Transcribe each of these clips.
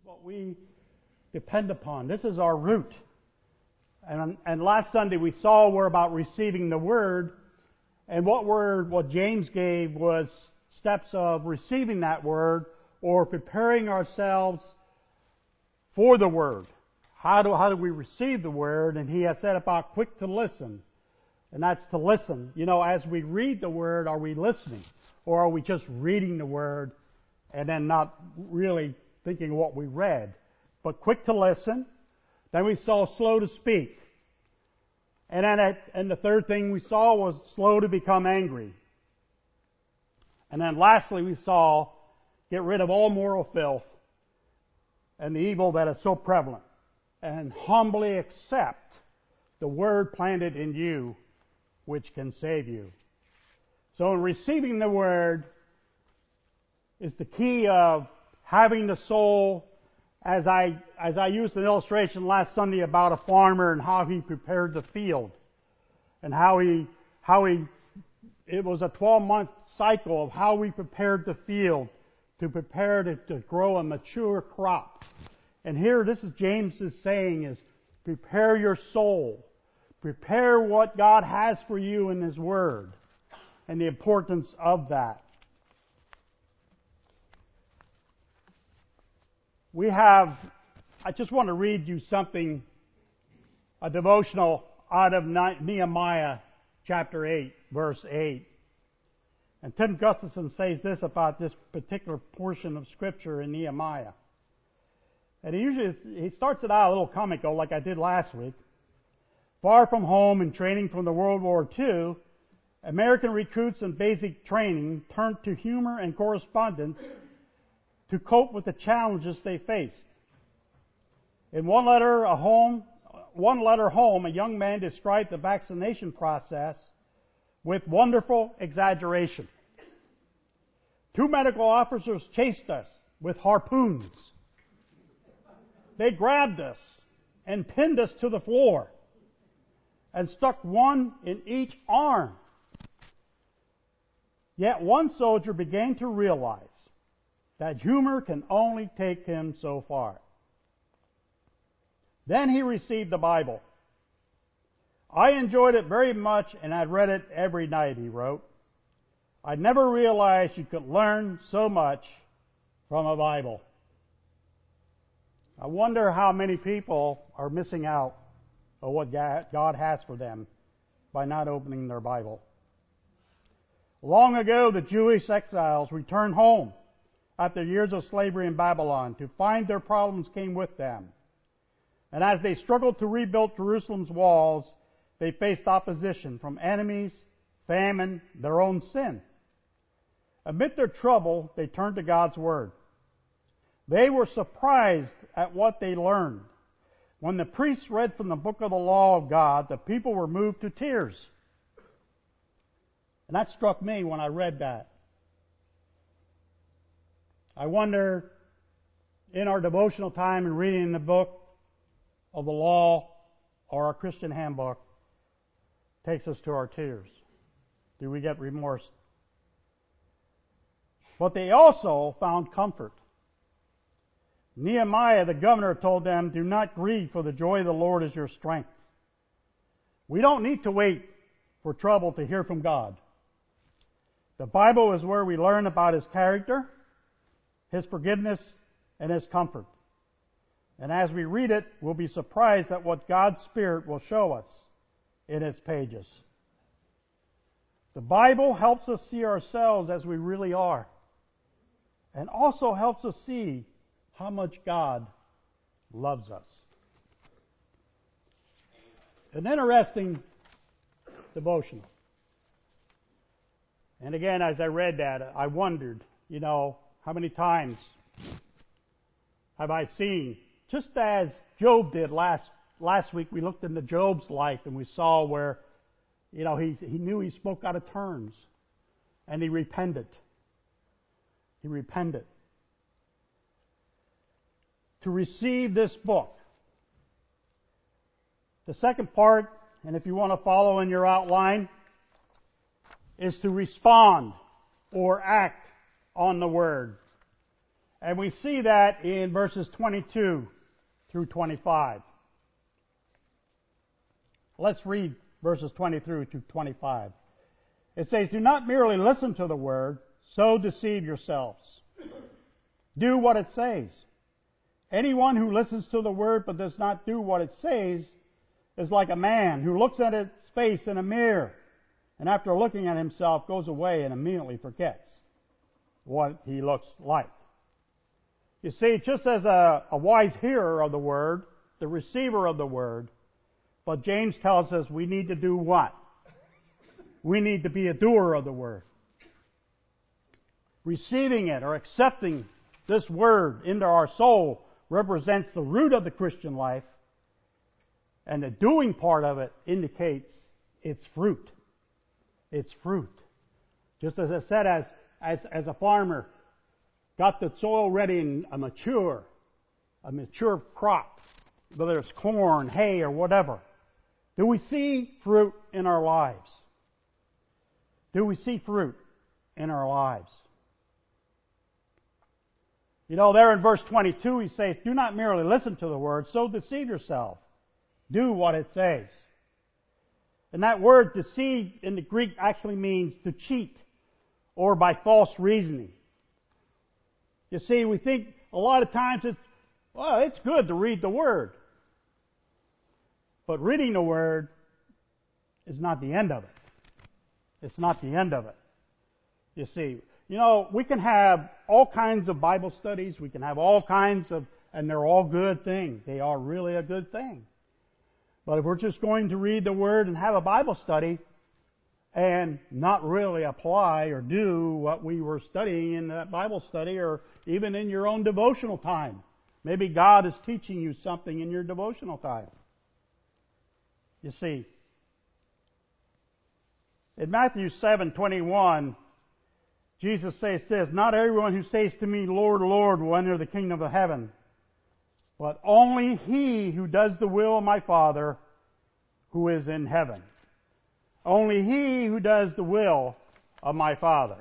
what we depend upon. This is our root. And last Sunday we saw we're about receiving the Word, and what James gave was steps of receiving that Word or preparing ourselves for the Word. How do we receive the Word? And he has said about quick to listen. And that's to listen. You know, as we read the Word, are we listening? Or are we just reading the Word and then not really thinking what we read? But quick to listen. Then we saw slow to speak. And then the third thing we saw was slow to become angry. And then lastly we saw get rid of all moral filth and the evil that is so prevalent. And humbly accept the Word planted in you, which can save you. So receiving the Word is the key of having the soul, as I used an illustration last Sunday about a farmer and how he prepared the field. And how it was a 12-month cycle of how we prepared the field to prepare to grow a mature crop. And here, this is James is saying is, prepare your soul. Prepare what God has for you in His Word. And the importance of that. I just want to read you something, a devotional out of Nehemiah chapter 8, verse 8. And Tim Gustafson says this about this particular portion of Scripture in Nehemiah. And he starts it out a little comical like I did last week. Far from home and training from the World War II, American recruits in basic training turned to humor and correspondence to cope with the challenges they faced. In one letter home, a young man described the vaccination process with wonderful exaggeration. 2 medical officers chased us with harpoons. They grabbed us and pinned us to the floor and stuck one in each arm. Yet one soldier began to realize that humor can only take him so far. Then he received the Bible. I enjoyed it very much and I'd read it every night, he wrote. I never realized you could learn so much from a Bible. I wonder how many people are missing out on what God has for them by not opening their Bible. Long ago, the Jewish exiles returned home after years of slavery in Babylon to find their problems came with them. And as they struggled to rebuild Jerusalem's walls, they faced opposition from enemies, famine, their own sin. Amid their trouble, they turned to God's Word. They were surprised at what they learned. When the priests read from the book of the law of God, the people were moved to tears. And that struck me when I read that. I wonder, in our devotional time and reading the book of the law or our Christian handbook, takes us to our tears. Do we get remorse? But they also found comfort. Nehemiah, the governor, told them, do not grieve, for the joy of the Lord is your strength. We don't need to wait for trouble to hear from God. The Bible is where we learn about His character, His forgiveness, and His comfort. And as we read it, we'll be surprised at what God's Spirit will show us in its pages. The Bible helps us see ourselves as we really are, and also helps us see how much God loves us. An interesting devotional. And again, as I read that, I wondered, how many times have I seen, just as Job did last week, we looked into Job's life and we saw where, he knew he spoke out of turns and he repented. He repented. To receive this book. The second part, and if you want to follow in your outline, is to respond or act on the Word. And we see that in verses 22 through 25. Let's read verses 23 to 25. It says, "Do not merely listen to the word, so deceive yourselves. Do what it says. Anyone who listens to the word but does not do what it says is like a man who looks at his face in a mirror, and after looking at himself goes away and immediately forgets what he looks like." You see, just as a wise hearer of the word, the receiver of the word, but James tells us we need to do what? We need to be a doer of the word. Receiving it or accepting this word into our soul represents the root of the Christian life, and the doing part of it indicates its fruit. Its fruit. Just as I said, as a farmer got the soil ready and a mature crop, whether it's corn, hay, or whatever, do we see fruit in our lives? Do we see fruit in our lives? You know, there in verse 22 he says, "Do not merely listen to the word, so deceive yourself. Do what it says." And that word deceive in the Greek actually means to cheat or by false reasoning. You see, we think a lot of times it's good to read the word. But reading the word is not the end of it. It's not the end of it. You see, you know, we can have all kinds of Bible studies. We can have all kinds of, and they're all good things. They are really a good thing. But if we're just going to read the Word and have a Bible study and not really apply or do what we were studying in that Bible study or even in your own devotional time, maybe God is teaching you something in your devotional time. You see, in Matthew 7:21, Jesus says this, "Not everyone who says to me, 'Lord, Lord,' will enter the kingdom of heaven, but only he who does the will of my Father who is in heaven." Only he who does the will of my Father.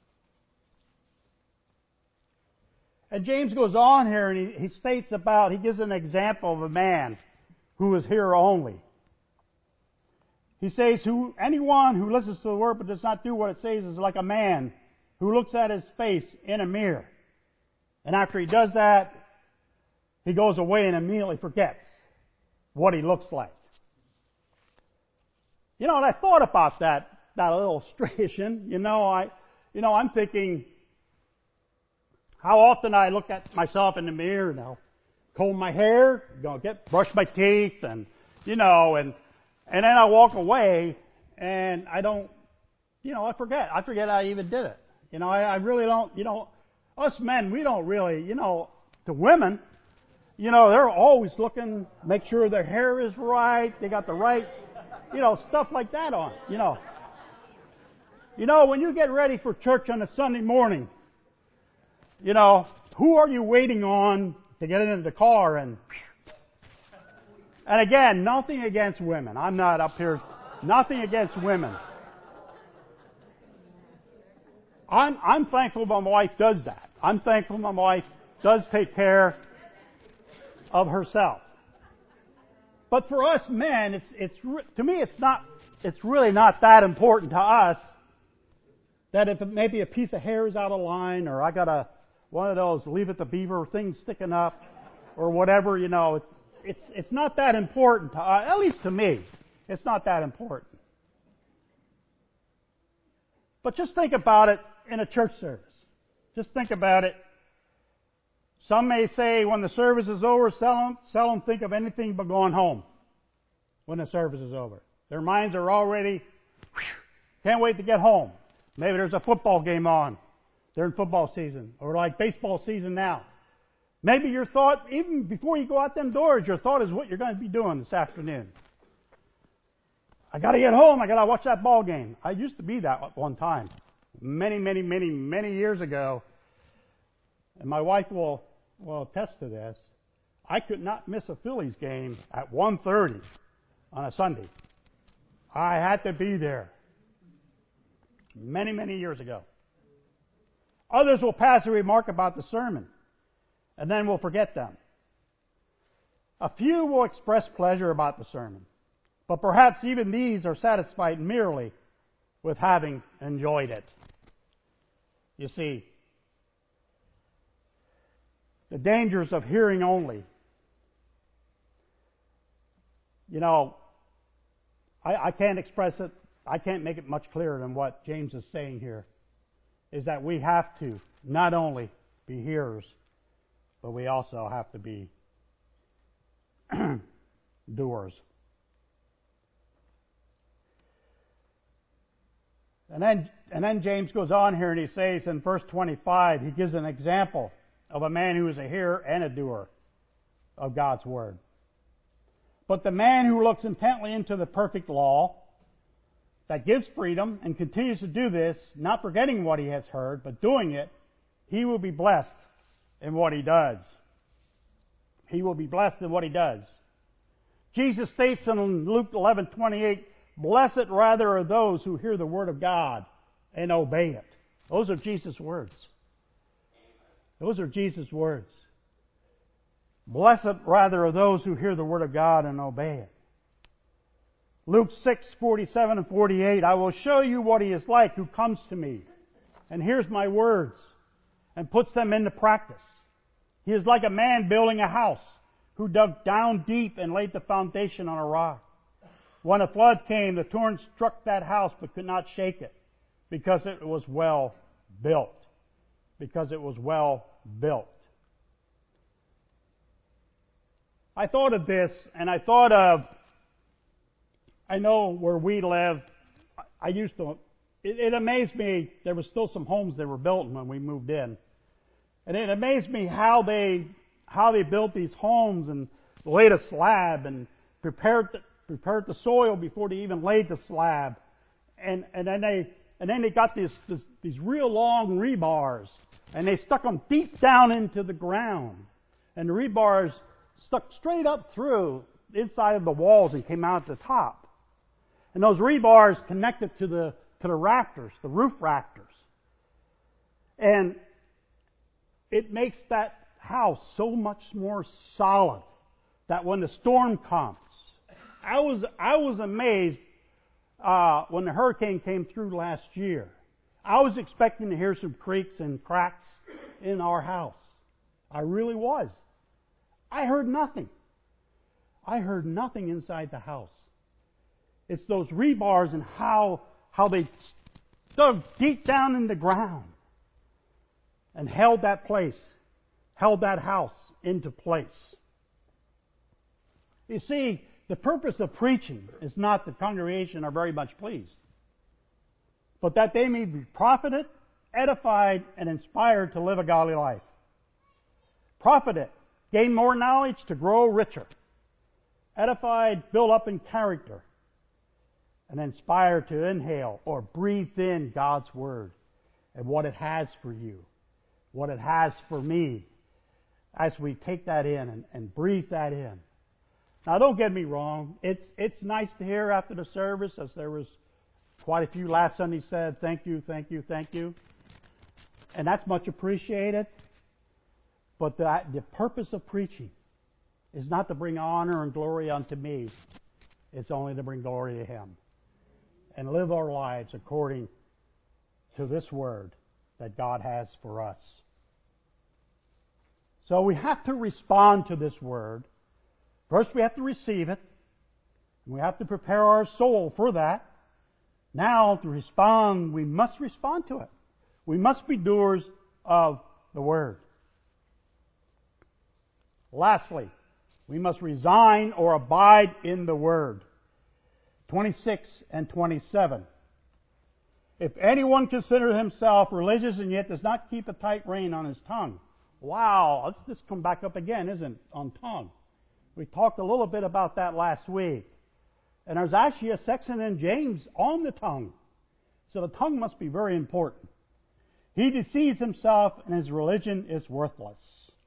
And James goes on here and he states about, he gives an example of a man who is here only. He says, anyone who listens to the word but does not do what it says is like a man who looks at his face in a mirror. And after he does that, he goes away and immediately forgets what he looks like. You know, and I thought about that illustration. I'm thinking how often I look at myself in the mirror and I'll comb my hair, brush my teeth, and then I walk away and I don't, I forget. I forget I even did it. I really don't, us men, we don't really, the women, they're always looking, make sure their hair is right, they got the right, stuff like that on, when you get ready for church on a Sunday morning, who are you waiting on to get into the car and again, nothing against women. I'm not up here, nothing against women. I'm thankful my wife does that. I'm thankful my wife does take care of herself. But for us men, to me, it's really not that important to us that if maybe a piece of hair is out of line or I got one of those Leave It to Beaver things sticking up or whatever, it's not that important to us, at least to me. It's not that important. But just think about it in a church service. Just think about it. Some may say when the service is over, seldom think of anything but going home when the service is over. Their minds are already, can't wait to get home. Maybe there's a football game on during football season or like baseball season now. Maybe your thought, even before you go out them doors, your thought is what you're going to be doing this afternoon. I got to get home. I got to watch that ball game. I used to be that one time, many years ago. And my wife will attest to this. I could not miss a Phillies game at 1:30 on a Sunday. I had to be there. Many years ago. Others will pass a remark about the sermon. and then we'll forget them. A few will express pleasure about the sermon, but perhaps even these are satisfied merely with having enjoyed it. You see, the dangers of hearing only. You know, I can't express it, I can't make it much clearer than what James is saying here, is that we have to not only be hearers, but we also have to be doers. And then James goes on here and he says in verse 25, he gives an example of a man who is a hearer and a doer of God's Word. But the man who looks intently into the perfect law that gives freedom and continues to do this, not forgetting what he has heard, but doing it, he will be blessed in what he does. He will be blessed in what he does. Jesus states in Luke 11:28, "Blessed rather are those who hear the word of God and obey it." Those are Jesus' words. Those are Jesus' words. Blessed rather are those who hear the word of God and obey it. Luke 6:47 and 48, "I will show you what he is like who comes to me and hears my words and puts them into practice. He is like a man building a house who dug down deep and laid the foundation on a rock. When a flood came, the torrent struck that house but could not shake it because it was well built." Because it was well built. I thought of this, and I thought of, I know where we live, it amazed me, there were still some homes that were built when we moved in. And it amazed me how they built these homes and laid a slab and prepared the soil before they even laid the slab. And then they got these real long rebars, and they stuck them deep down into the ground. And the rebars stuck straight up through the inside of the walls and came out at the top. And those rebars connected to the rafters, the roof rafters. And it makes that house so much more solid that when the storm comes, I was amazed when the hurricane came through last year. I was expecting to hear some creaks and cracks in our house. I really was. I heard nothing. I heard nothing inside the house. It's those rebars and how they dug deep down in the ground and held that house into place. You see, the purpose of preaching is not that the congregation are very much pleased, but that they may be profited, edified, and inspired to live a godly life. Profited, gain more knowledge to grow richer. Edified, build up in character. And inspired to inhale or breathe in God's Word and what it has for you, what it has for me, as we take that in and breathe that in. Now, don't get me wrong. It's nice to hear after the service, as there was quite a few last Sunday said, "Thank you, thank you, thank you." And that's much appreciated. But the purpose of preaching is not to bring honor and glory unto me. It's only to bring glory to Him. And live our lives according to this Word that God has for us. So we have to respond to this Word. First, we have to receive it. And we have to prepare our soul for that. Now, to respond, we must respond to it. We must be doers of the Word. Lastly, we must resign or abide in the Word. 26 and 27. "If anyone considers himself religious and yet does not keep a tight rein on his tongue." Wow, let's just come back up again, isn't it, on tongue? We talked a little bit about that last week. And there's actually a section in James on the tongue. So the tongue must be very important. "He deceives himself and his religion is worthless."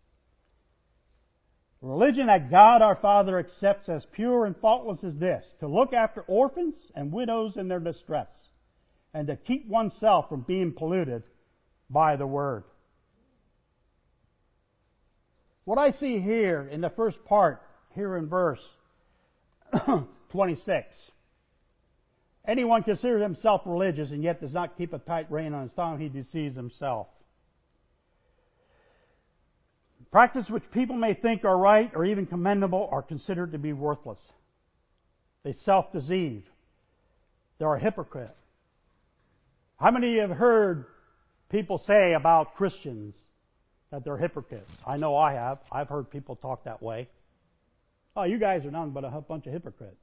Religion that God our Father accepts as pure and faultless is this: to look after orphans and widows in their distress, and to keep oneself from being polluted by the Word. What I see here in the first part, here in verse 26. Anyone considers himself religious and yet does not keep a tight rein on his tongue, he deceives himself. Practices which people may think are right or even commendable are considered to be worthless. They self-deceive. They're a hypocrite. How many have heard people say about Christians that they're hypocrites? I know I have. I've heard people talk that way. Oh, you guys are nothing but a bunch of hypocrites.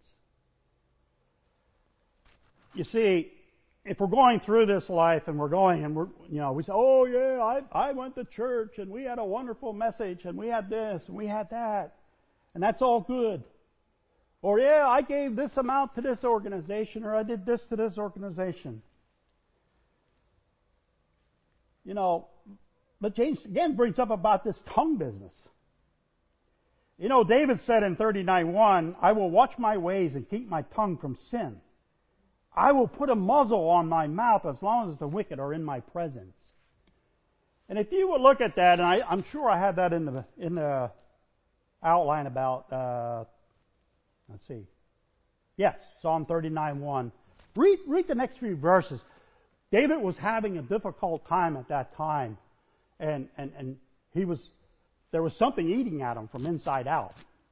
You see, if we're going through this life and we're going and we say, oh yeah, I went to church and we had a wonderful message and we had this and we had that, and that's all good. Or yeah, I gave this amount to this organization, or I did this to this organization. But James again brings up about this tongue business. David said in 39:1, I will watch my ways and keep my tongue from sin. I will put a muzzle on my mouth as long as the wicked are in my presence. And if you would look at that, and I'm sure I have that in the outline about, let's see. Yes, Psalm 39:1. Read the next few verses. David was having a difficult time at that time, and there was something eating at him from inside out.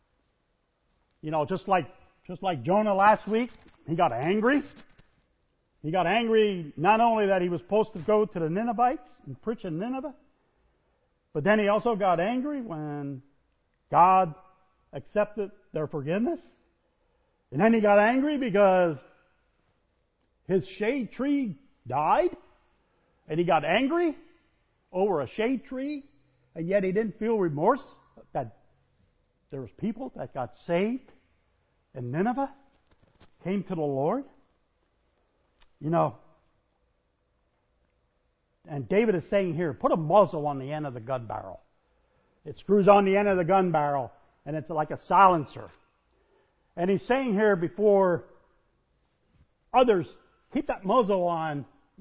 Just like Jonah last week, he got angry. He got angry not only that he was supposed to go to the Ninevites and preach in Nineveh, but then he also got angry when God accepted their forgiveness. And then he got angry because his shade tree died. And he got angry over a shade tree, and yet he didn't feel remorse that there was people that got saved in Nineveh, came to the Lord. And David is saying here, put a muzzle on the end of the gun barrel. It screws on the end of the gun barrel, and it's like a silencer. And he's saying here before others, keep that muzzle on,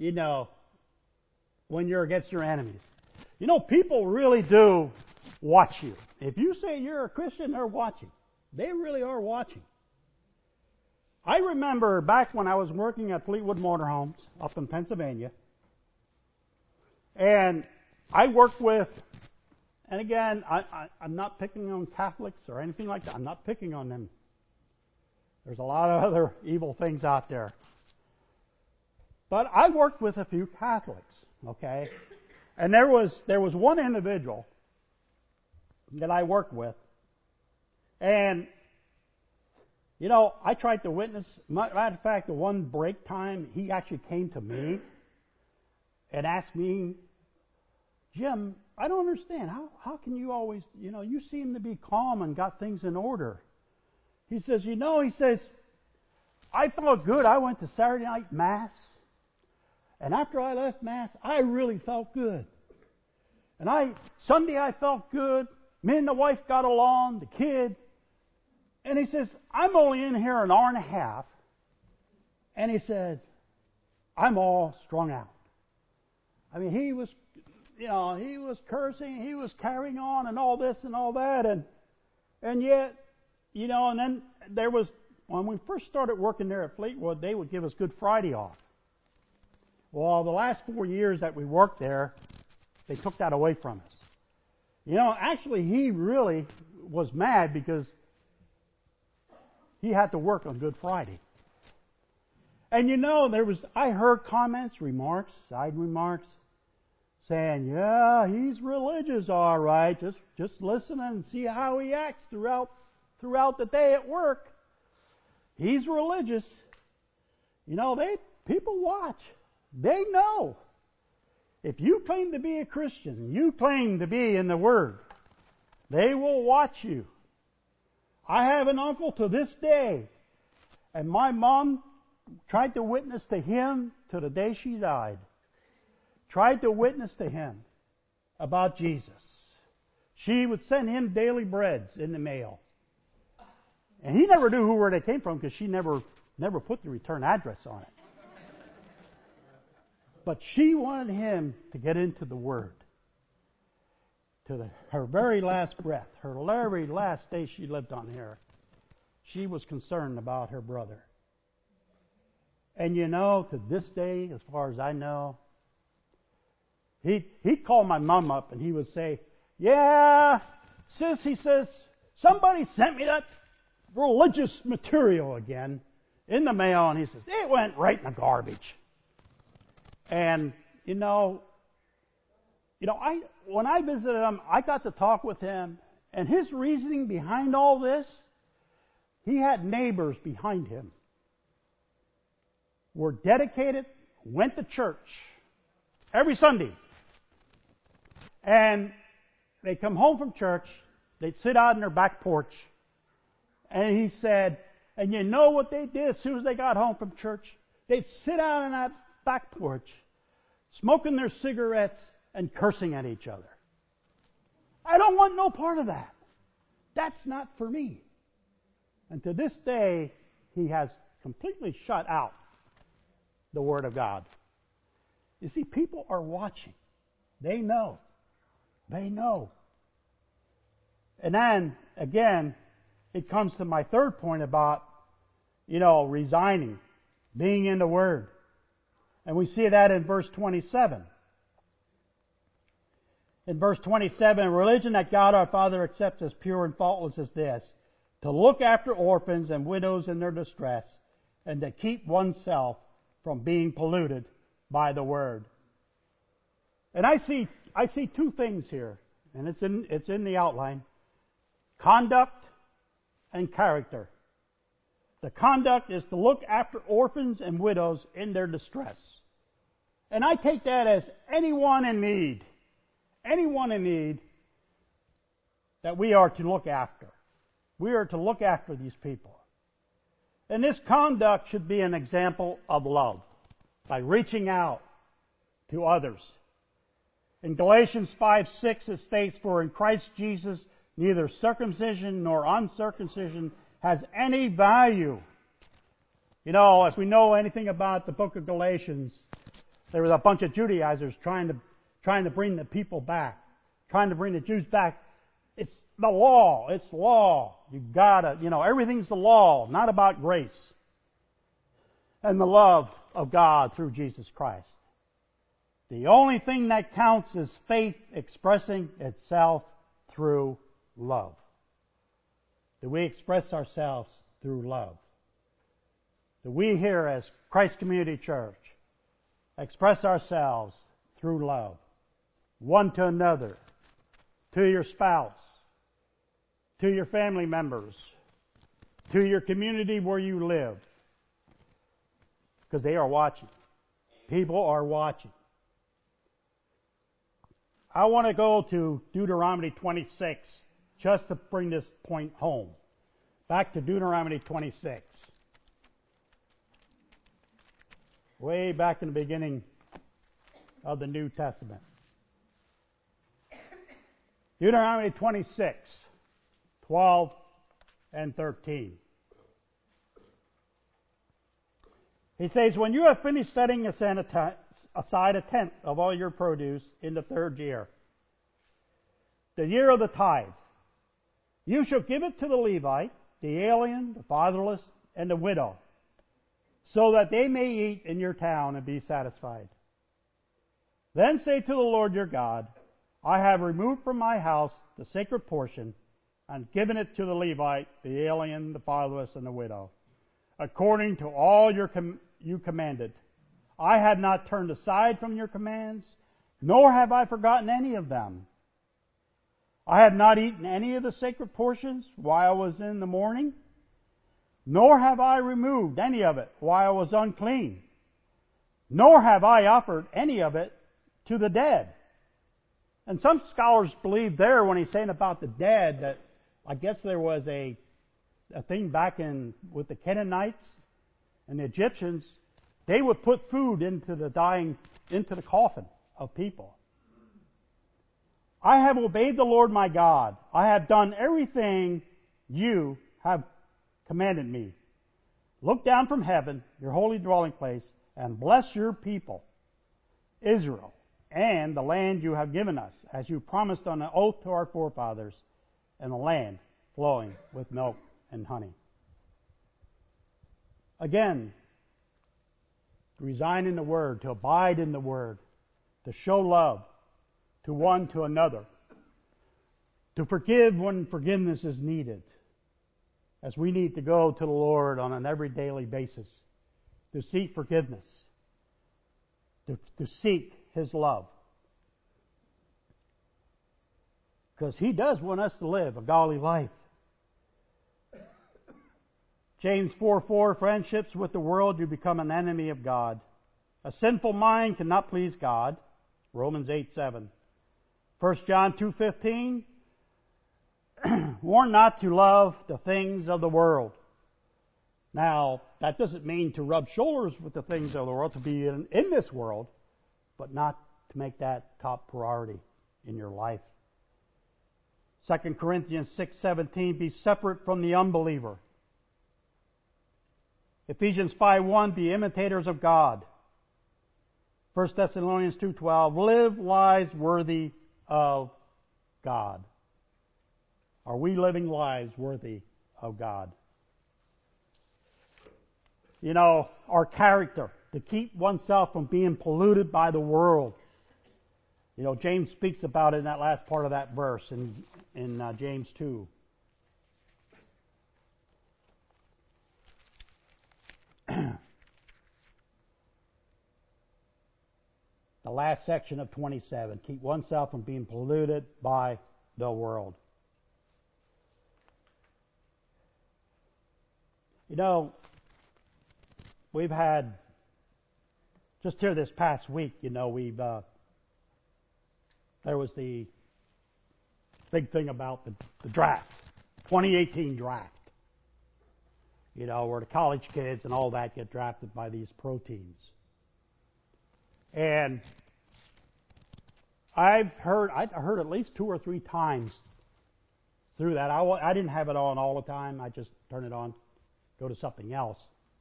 when you're against your enemies. People really do watch you. If you say you're a Christian, they're watching. They really are watching. I remember back when I was working at Fleetwood Motorhomes up in Pennsylvania, and I worked with, and again, I'm not picking on Catholics or anything like that. I'm not picking on them. There's a lot of other evil things out there. But I worked with a few Catholics, okay? And there was one individual that I worked with, and I tried to witness. Matter of fact, the one break time, he actually came to me and asked me, Jim, I don't understand. How can you always, you seem to be calm and got things in order. He says, I felt good. I went to Saturday night Mass. And after I left Mass, I really felt good. And Sunday I felt good. Me and the wife got along, the kid. And he says, I'm only in here an hour and a half. And he said, I'm all strung out. I mean, he was cursing, he was carrying on and all this and all that. And yet, and then there was, when we first started working there at Fleetwood, they would give us Good Friday off. Well, the last 4 years that we worked there, they took that away from us. Actually, he really was mad because he had to work on Good Friday. And I heard comments, remarks, side remarks, saying, yeah, he's religious, all right. Just listen and see how he acts throughout the day at work. He's religious. People watch. They know. If you claim to be a Christian, you claim to be in the Word, they will watch you. I have an uncle to this day, and my mom tried to witness to him to the day she died. Tried to witness to him about Jesus. She would send him daily breads in the mail. And he never knew where they came from because she never put the return address on it. But she wanted him to get into the Word. her very last breath, her very last day she lived on here, she was concerned about her brother. And you know, to this day, as far as I know, he'd call my mom up and he would say, "Yeah, sis," he says, "somebody sent me that religious material again in the mail," and he says, "it went right in the garbage." And when I visited him, I got to talk with him, and his reasoning behind all this, he had neighbors behind him, were dedicated, went to church every Sunday. And they'd come home from church, they'd sit out on their back porch, and he said, and you know what they did as soon as they got home from church? They'd sit out on that back porch, smoking their cigarettes and cursing at each other. I don't want no part of that. That's not for me. And to this day, he has completely shut out the Word of God. You see, people are watching. They know. They know. And then, again, it comes to my third point about, resigning, being in the Word. And we see that in verse 27. In verse 27, religion that God our Father accepts as pure and faultless is this: to look after orphans and widows in their distress, and to keep oneself from being polluted by the Word. And I see two things here, and it's in the outline: conduct and character. The conduct is to look after orphans and widows in their distress. And I take that as anyone in need that we are to look after. We are to look after these people. And this conduct should be an example of love by reaching out to others. In Galatians 5:6 it states, "For in Christ Jesus neither circumcision nor uncircumcision has any value." If we know anything about the book of Galatians, there was a bunch of Judaizers trying to bring the people back, trying to bring the Jews back. It's the law. It's law. You gotta, everything's the law, not about grace and the love of God through Jesus Christ. The only thing that counts is faith expressing itself through love. Do we express ourselves through love? Do we here as Christ Community Church express ourselves through love? One to another, to your spouse, to your family members, to your community where you live. Because they are watching. People are watching. I want to go to Deuteronomy 26 just to bring this point home. Back to Deuteronomy 26. Way back in the beginning of the New Testament. Deuteronomy 26, 12 and 13. He says, "When you have finished setting aside a tenth of all your produce in the third year, the year of the tithe, you shall give it to the Levite, the alien, the fatherless, and the widow, so that they may eat in your town and be satisfied. Then say to the Lord your God, I have removed from my house the sacred portion and given it to the Levite, the alien, the fatherless, and the widow, according to all you commanded. I have not turned aside from your commands, nor have I forgotten any of them. I have not eaten any of the sacred portions while I was in the mourning, nor have I removed any of it while I was unclean, nor have I offered any of it to the dead." And some scholars believe there, when he's saying about the dead, that I guess there was a thing back with the Canaanites and the Egyptians. They would put food into the coffin of people. I have obeyed the Lord my God. I have done everything you have commanded me. Look down from heaven, your holy dwelling place, and bless your people, Israel, and the land you have given us, as you promised on an oath to our forefathers, and the land flowing with milk and honey. Again, to resign in the Word, to abide in the Word, to show love to one to another, to forgive when forgiveness is needed, as we need to go to the Lord on an every daily basis, to seek forgiveness, to seek His love. Because He does want us to live a godly life. James 4:4, friendships with the world, you become an enemy of God. A sinful mind cannot please God. Romans 8:7. 1 John 2:15, warn not to love the things of the world. Now, that doesn't mean to rub shoulders with the things of the world, to be in this world, but not to make that top priority in your life. 2 Corinthians 6:17, be separate from the unbeliever. Ephesians 5:1, be imitators of God. 1 Thessalonians 2:12, live lives worthy of God. Are we living lives worthy of God? You know, our character, to keep oneself from being polluted by the world. You know, James speaks about it in that last part of that verse in James 2. The last section of 27, keep oneself from being polluted by the world. You know, we've had, just here this past week, you know, there was the big thing about the draft, 2018 draft. You know, where the college kids and all that get drafted by these pro teams. And I heard at least 2 or 3 times through that. I didn't have it on all the time. I just turn it on, go to something else.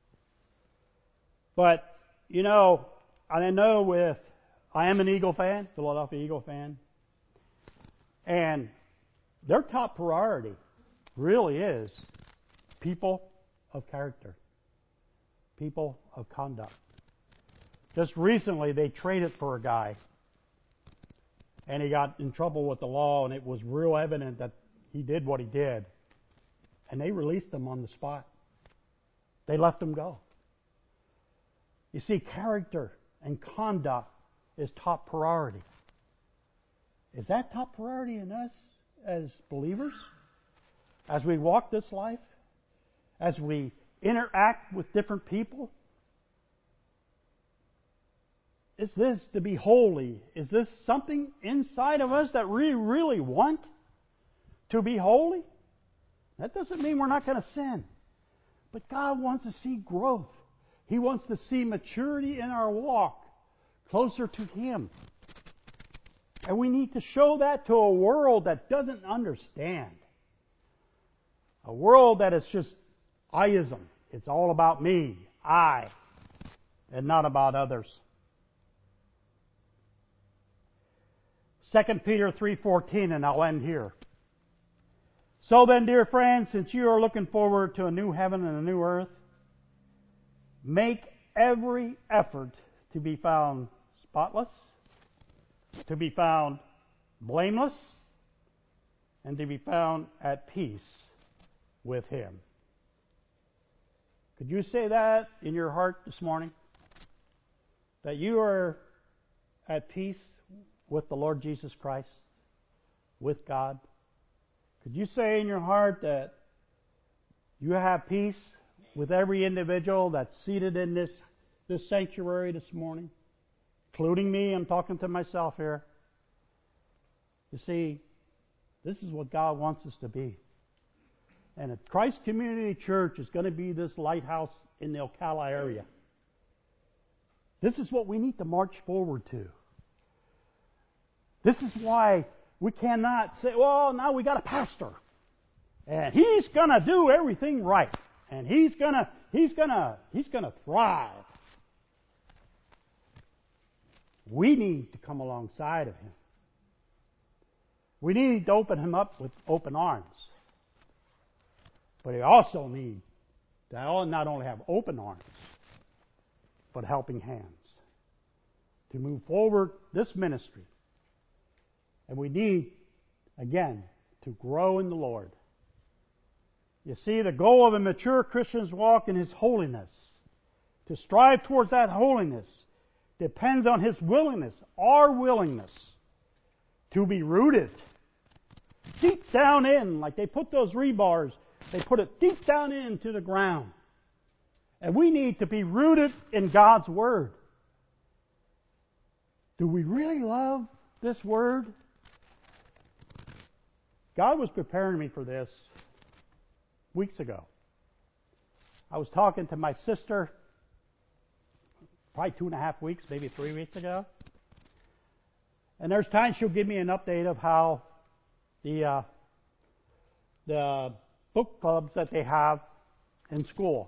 But, you know, I know I am an Eagle fan, Philadelphia Eagle fan. And their top priority really is people of character, people of conduct. Just recently, they traded for a guy, and he got in trouble with the law, and it was real evident that he did what he did. And they released him on the spot. They let him go. You see, character and conduct is top priority. Is that top priority in us as believers? As we walk this life? As we interact with different people? Is this to be holy? Is this something inside of us that we really want to be holy? That doesn't mean we're not going to sin. But God wants to see growth. He wants to see maturity in our walk, closer to Him. And we need to show that to a world that doesn't understand. A world that is just I-ism. It's all about me, I, and not about others. 2 Peter 3:14, and I'll end here. So then, dear friends, since you are looking forward to a new heaven and a new earth, make every effort to be found spotless, to be found blameless, and to be found at peace with Him. Could you say that in your heart this morning? That you are at peace with the Lord Jesus Christ, with God? Could you say in your heart that you have peace with every individual that's seated in this sanctuary this morning? Including me, I'm talking to myself here. You see, this is what God wants us to be. And at Christ Community Church is going to be this lighthouse in the Ocala area. This is what we need to march forward to. This is why we cannot say, well, now we got a pastor. And he's going to do everything right. And he's going to thrive. We need to come alongside of him. We need to open him up with open arms. But we also need to not only have open arms, but helping hands to move forward this ministry. And we need, again, to grow in the Lord. You see, the goal of a mature Christian's walk in his holiness, to strive towards that holiness, depends on his willingness, our willingness, to be rooted deep down in, like they put those rebars, they put it deep down into the ground. And we need to be rooted in God's Word. Do we really love this Word? God was preparing me for this weeks ago. I was talking to my sister probably 2.5 weeks, maybe 3 weeks ago. And there's times she'll give me an update of how the book clubs that they have in school.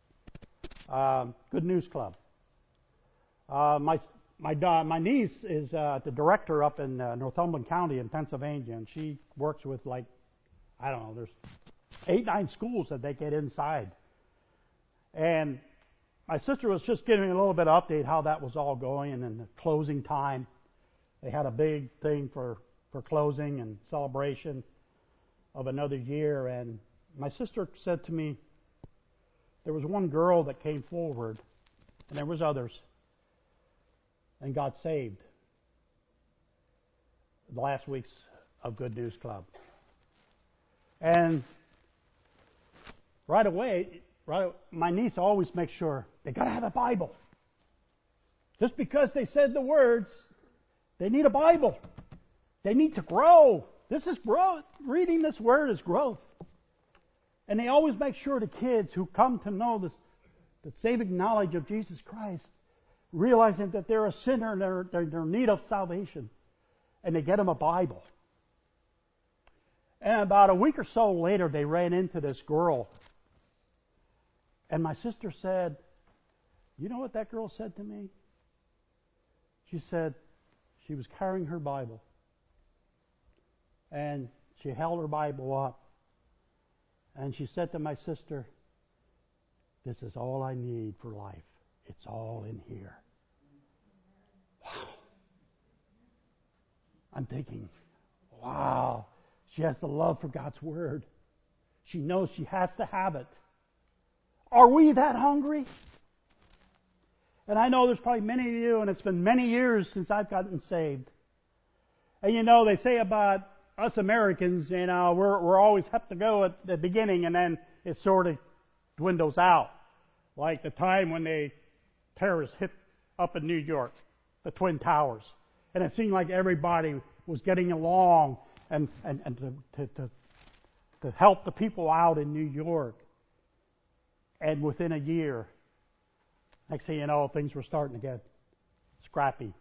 Good News Club. My niece is the director up in Northumberland County in Pennsylvania, and she works with there's 8-9 schools that they get inside. And my sister was just giving me a little bit of update how that was all going, and then the closing time. They had a big thing for closing and celebration of another year. And my sister said to me, there was one girl that came forward, and there was others, and got saved the last weeks of Good News Club. And right away, my niece always makes sure they got to have a Bible. Just because they said the words, they need a Bible. They need to grow. This is growth. Reading this word is growth. And they always make sure the kids who come to know the saving knowledge of Jesus Christ, realizing that they're a sinner and they're in need of salvation, and they get them a Bible. And about a week or so later, they ran into this girl. And my sister said, you know what that girl said to me? She said she was carrying her Bible. And she held her Bible up. And she said to my sister, this is all I need for life. It's all in here. Wow. I'm thinking, wow. She has the love for God's Word. She knows she has to have it. Are we that hungry? And I know there's probably many of you, and it's been many years since I've gotten saved. And they say about us Americans, we're always have to go at the beginning, and then it sort of dwindles out. Like the time when the terrorists hit up in New York, the Twin Towers. And it seemed like everybody was getting along and to help the people out in New York. And within a year, next thing you know, things were starting to get scrappy.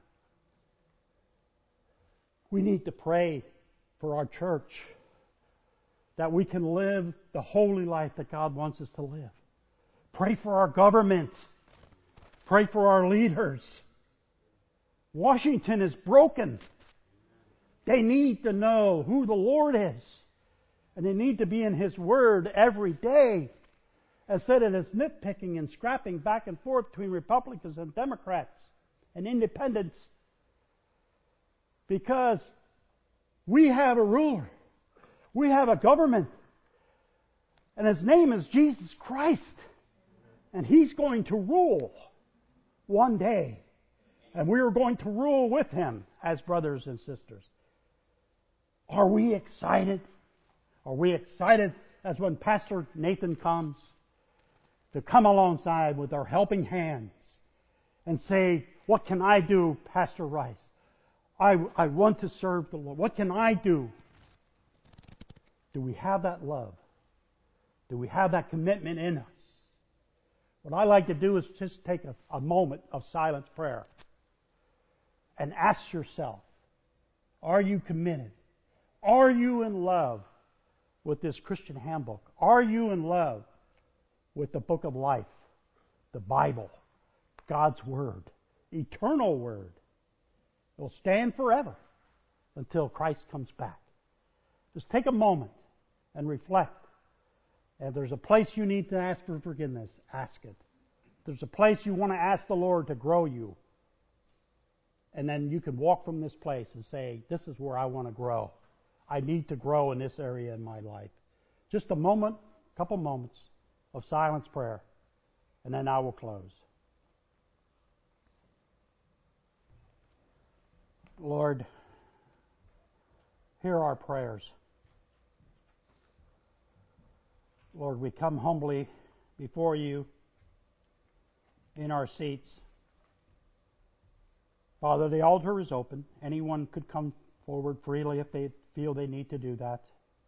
We need to pray for our church that we can live the holy life that God wants us to live. Pray for our government. Pray for our leaders. Washington is broken. They need to know who the Lord is. And they need to be in His Word every day. Instead of this nitpicking and scrapping back and forth between Republicans and Democrats and independents. Because we have a ruler. We have a government. And His name is Jesus Christ. And He's going to rule one day. And we are going to rule with Him as brothers and sisters. Are we excited? Are we excited as when Pastor Nathan comes to come alongside with our helping hands and say, what can I do, Pastor Rice? I want to serve the Lord. What can I do? Do we have that love? Do we have that commitment in us? What I like to do is just take a moment of silent prayer and ask yourself, are you committed? Are you in love with this Christian handbook? Are you in love with the book of life, the Bible, God's Word, eternal Word? It will stand forever until Christ comes back. Just take a moment and reflect. If there's a place you need to ask for forgiveness, ask it. If there's a place you want to ask the Lord to grow you, and then you can walk from this place and say, this is where I want to grow. I need to grow in this area in my life. Just a moment, a couple moments of silence prayer, and then I will close. Lord, hear our prayers. Lord, we come humbly before you in our seats. Father, the altar is open. Anyone could come forward freely if they feel they need to do that.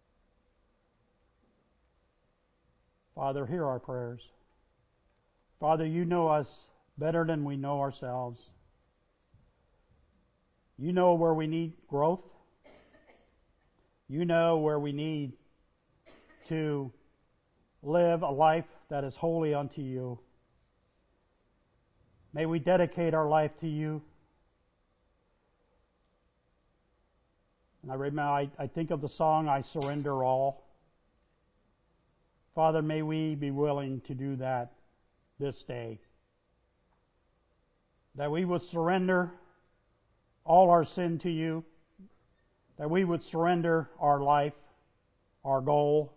Father, hear our prayers. Father, you know us better than we know ourselves. You know where we need growth. You know where we need to live a life that is holy unto you. May we dedicate our life to you. And I think of the song, I Surrender All. Father, may we be willing to do that this day. That we would surrender all our sin to you. That we would surrender our life, our goal,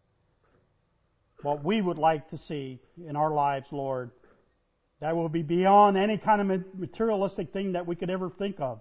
what we would like to see in our lives, Lord. That will be beyond any kind of materialistic thing that we could ever think of.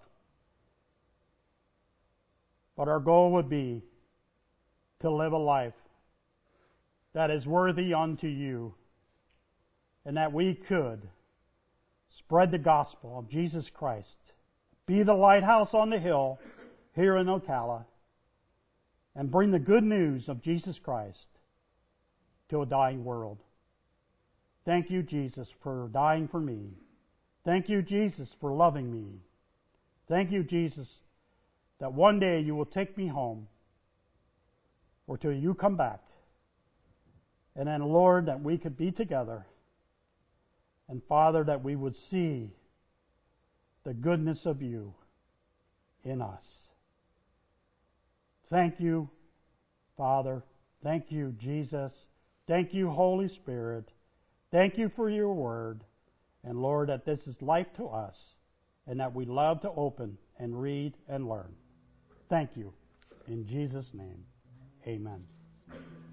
But our goal would be to live a life that is worthy unto you, and that we could spread the gospel of Jesus Christ, be the lighthouse on the hill here in Ocala, and bring the good news of Jesus Christ to a dying world. Thank you, Jesus, for dying for me. Thank you, Jesus, for loving me. Thank you, Jesus, that one day you will take me home, or till you come back. And then, Lord, that we could be together. And Father, that we would see the goodness of you in us. Thank you, Father. Thank you, Jesus. Thank you, Holy Spirit. Thank you for your word. And Lord, that this is life to us, and that we love to open and read and learn. Thank you. In Jesus' name, amen.